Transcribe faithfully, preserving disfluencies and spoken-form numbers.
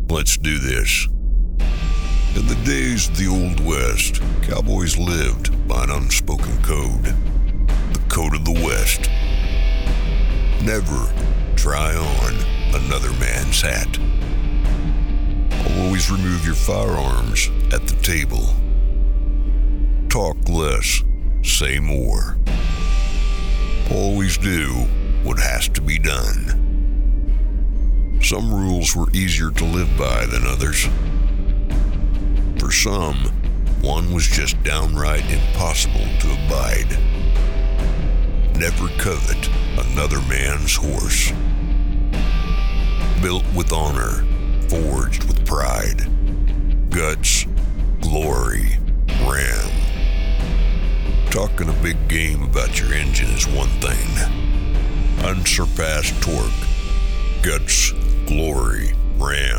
Let's do this. In the days of the Old West, cowboys lived by an unspoken code. The code of the West. Never try on another man's hat. Always remove your firearms at the table. Talk less, say more. Always do what has to be done. Some rules were easier to live by than others. For some, one was just downright impossible to abide. Never covet another man's horse. Built with honor, forged with pride. Guts, glory, ram. Talking a big game about your engine is one thing. Unsurpassed torque, guts, glory, ram.